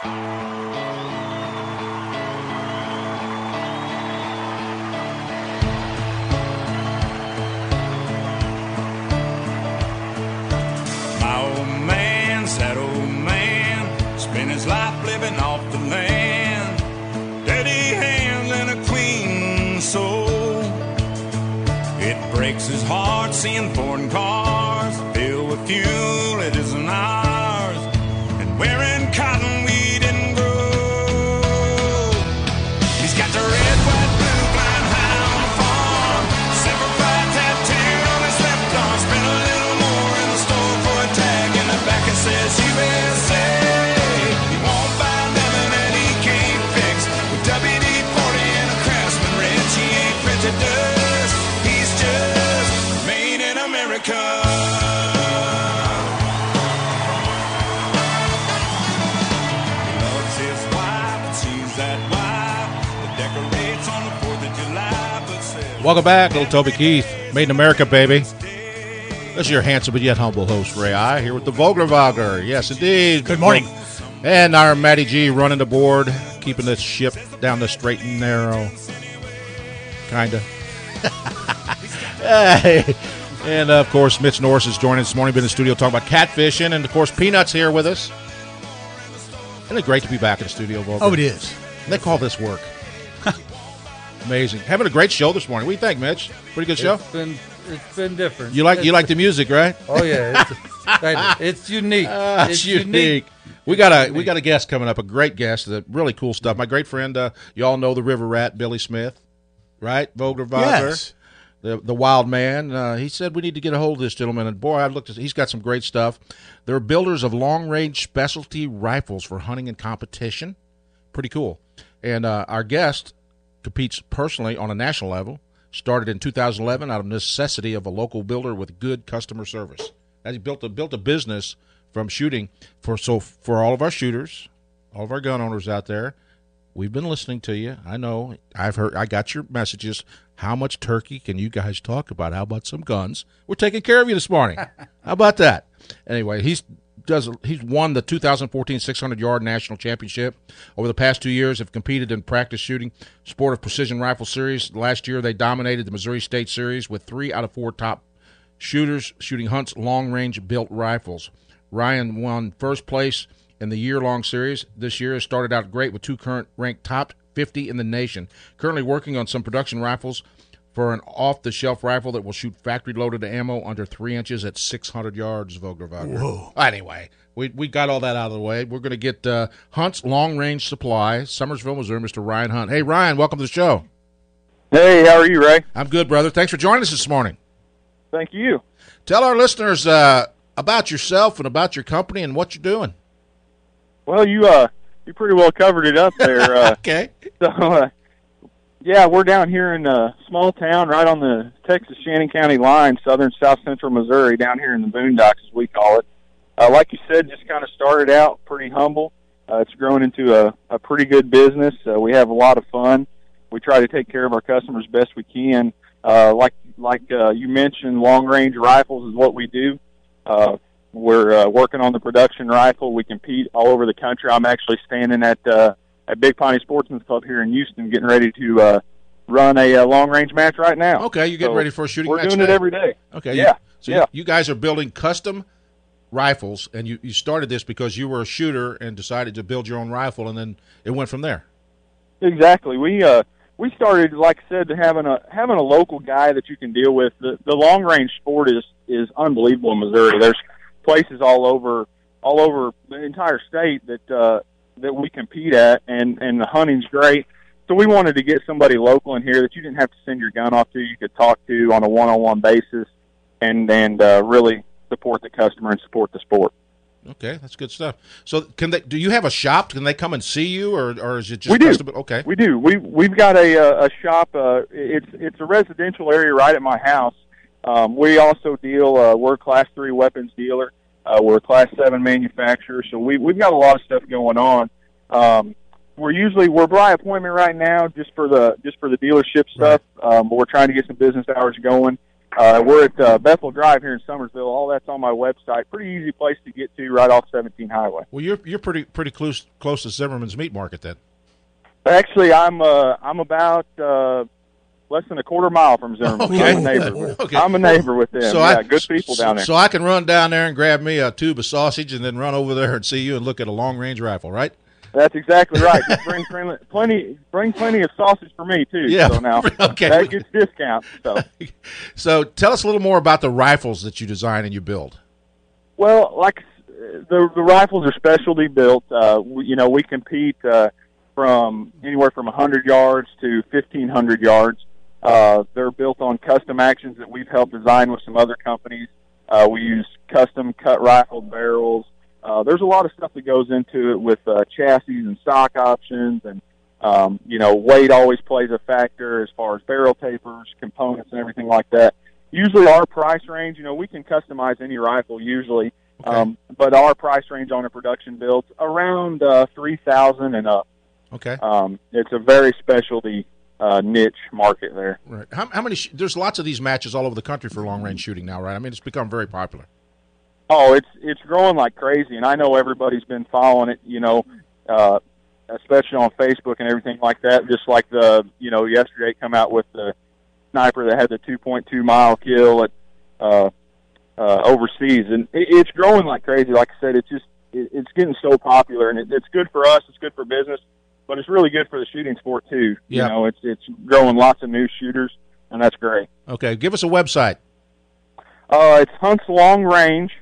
My old man, sad old man, spent his life living off the land. Dirty hands and a clean soul. It breaks his heart seeing foreign cars filled with fuel it isn't ours, and wearing cotton we didn't grow. He's got the red, white, blue, flying high on the farm, silver pride tattooed on his left arm. Spent a little more in the store for a tag in the back that says USA. He won't buy nothing that he can't fix. With WD-40 and a Craftsman wrench, he ain't prejudiced. He's just made in America. He loves his wife, and she's that wife that decorates on the 4th of July, but says, Welcome back, little Toby Keith. Made in America, baby. This is your handsome but yet humble host, Ray I, here with the Vogler. Yes, indeed. Good morning. And our Matty G running the board, keeping this ship down the straight and narrow. Kind of. Hey. And, of course, Mitch Norris is joining us this morning. Been in the studio talking about catfishing. And, of course, Peanut's here with us. Isn't it great to be back in the studio, Vogler? Oh, it is. They call this work. Amazing. Having a great show this morning. What do you think, Mitch? Pretty good show? It's been different. You like the music, right? Oh yeah, it's unique. It's unique. We got a guest coming up, a great guest, really cool stuff. My great friend, you all know the River Rat, Billy Smith, right? Vogler. Yes. The wild man. He said we need to get a hold of this gentleman, and boy, I looked at. He's got some great stuff. They're builders of long-range specialty rifles for hunting and competition. Pretty cool. And our guest competes personally on a national level. Started in 2011 out of necessity of a local builder with good customer service. And he built a business from shooting for all of our shooters, all of our gun owners out there. We've been listening to you. I know. I got your messages. How much turkey can you guys talk about? How about some guns? We're taking care of you this morning. How about that? Anyway, he's won the 2014 600-yard national championship. Over the past 2 years, have competed in practice shooting, sport of precision rifle series. Last year, they dominated the Missouri State Series with 3 out of 4 top shooters shooting Hunt's long-range built rifles. Ryan won first place in the year-long series. This year has started out great with 2 current ranked top 50 in the nation. Currently working on some production rifles for an off-the-shelf rifle that will shoot factory-loaded ammo under 3 inches at 600 yards, Vogler. Whoa. Anyway, we got all that out of the way. We're going to get Hunt's long-range supply, Summersville, Missouri, Mr. Ryan Hunt. Hey, Ryan, welcome to the show. Hey, how are you, Ray? I'm good, brother. Thanks for joining us this morning. Thank you. Tell our listeners about yourself and about your company and what you're doing. Well, you pretty well covered it up there. Okay. So, yeah, we're down here in a small town right on the Texas-Shannon County line, southern south-central Missouri, down here in the boondocks, as we call it. Like you said, just kind of started out pretty humble. It's grown into a pretty good business. We have a lot of fun. We try to take care of our customers best we can. Like you mentioned, long-range rifles is what we do. We're working on the production rifle. We compete all over the country. I'm actually standing at Big Piney Sportsman's Club here in Houston, getting ready to run a long-range match right now. Okay, you're getting ready for a shooting match. We're doing it every day. Okay, yeah. You guys are building custom rifles, and you started this because you were a shooter and decided to build your own rifle, and then it went from there. Exactly. We started, like I said, having a local guy that you can deal with. The long-range sport is unbelievable in Missouri. There's places all over the entire state that we compete at, and the hunting's great. So we wanted to get somebody local in here that you didn't have to send your gun off to, you could talk to on a one-on-one basis, and really support the customer and support the sport. Okay, that's good stuff. So do you have a shop? Can they come and see you, or is it just we do. custom? Okay. We do. We've got a shop. It's a residential area right at my house. We also deal, we're a Class 3 weapons dealer. We're a Class 7 manufacturer, so we've got a lot of stuff going on. We're by appointment right now just for the dealership stuff. But we're trying to get some business hours going. We're at Bethel Drive here in Summersville. All that's on my website. Pretty easy place to get to, right off 17 Highway. Well, you're pretty close to Zimmerman's Meat Market then. Actually, I'm about less than a quarter mile from Zimmerman. Okay. I'm a neighbor. Okay. I'm a neighbor with them. So good people down there. So I can run down there and grab me a tube of sausage and then run over there and see you and look at a long-range rifle, right? That's exactly right. Just bring plenty of sausage for me too. Yeah. So now Okay. that gets discount. So tell us a little more about the rifles that you design and you build. Well, like the rifles are specialty built. We compete from anywhere from 100 yards to 1,500 yards. They're built on custom actions that we've helped design with some other companies. We use custom cut rifle barrels. There's a lot of stuff that goes into it with chassis and stock options, and weight always plays a factor as far as barrel tapers, components, and everything like that. Usually our price range, we can customize any rifle usually, Okay. but our price range on a production build's around $3,000 and up. Okay. It's a very specialty niche market there. Right. How many? There's lots of these matches all over the country for long-range shooting now, right? I mean, it's become very popular. Oh, it's growing like crazy, and I know everybody's been following it, especially on Facebook and everything like that. Just like yesterday come out with the sniper that had the 2.2 mile kill at overseas, and it's growing like crazy. Like I said, it's getting so popular, and it's good for us. It's good for business, but it's really good for the shooting sport too. Yeah. It's growing lots of new shooters, and that's great. Okay, give us a website. It's HuntsLongRange.com.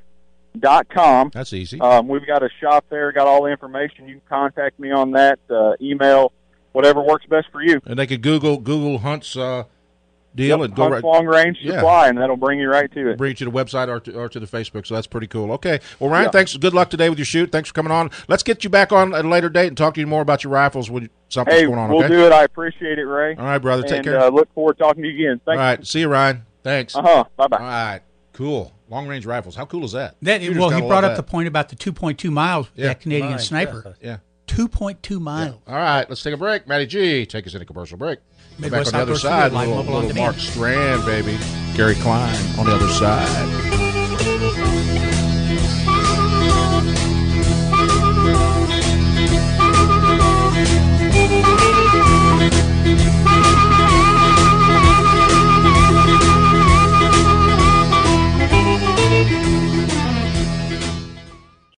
That's easy. We've got a shop there, got all the information. You can contact me on that, email, whatever works best for you. And they could Google Hunt's deal and go Hunt's right. Long Range Supply, and that'll bring you right to it. Bring you to the website or to the Facebook, so that's pretty cool. Okay. Well, Ryan, thanks. Good luck today with your shoot. Thanks for coming on. Let's get you back on at a later date and talk to you more about your rifles when something's going on, we'll okay? do it. I appreciate it, Ray. All right, brother. Take care. And look forward to talking to you again. All Thanks. right. See you, Ryan. Thanks. Bye-bye. All right. Cool. Long-range rifles. How cool is that? He brought up the point about the 2.2 miles, that Canadian My sniper. God. Yeah. 2.2 miles. All right. Let's take a break. Matty G, take us in a commercial break. Back Midwest on the other Outdoor side, Studio, live, mobile, on little demand. Mark Strand, baby. Gary Klein on the other side.